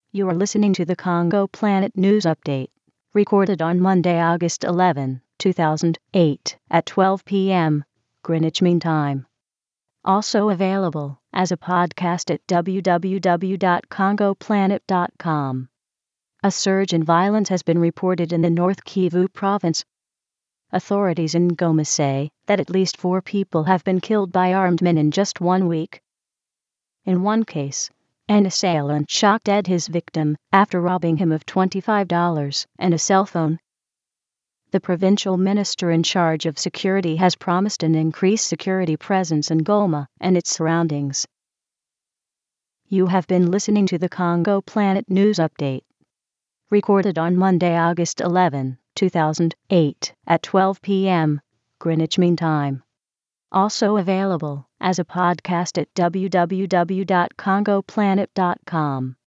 You are listening to the Congo Planet News Update, recorded on Monday, August 11, 2008, at 12 p.m. Greenwich Mean Time. Also available as a podcast at www.congoplanet.com. A surge in violence has been reported in the North Kivu province. Authorities in Goma say that at least 4 people have been killed by armed men in just 1 week. In one case, an assailant shot dead his victim after robbing him of $25 and a cell phone. The provincial minister in charge of security has promised an increased security presence in Goma and its surroundings. You have been listening to the Congo Planet News Update, recorded on Monday, August 11, 2008, at 12 p.m. Greenwich Mean Time. Also available as a podcast at www.congoplanet.com.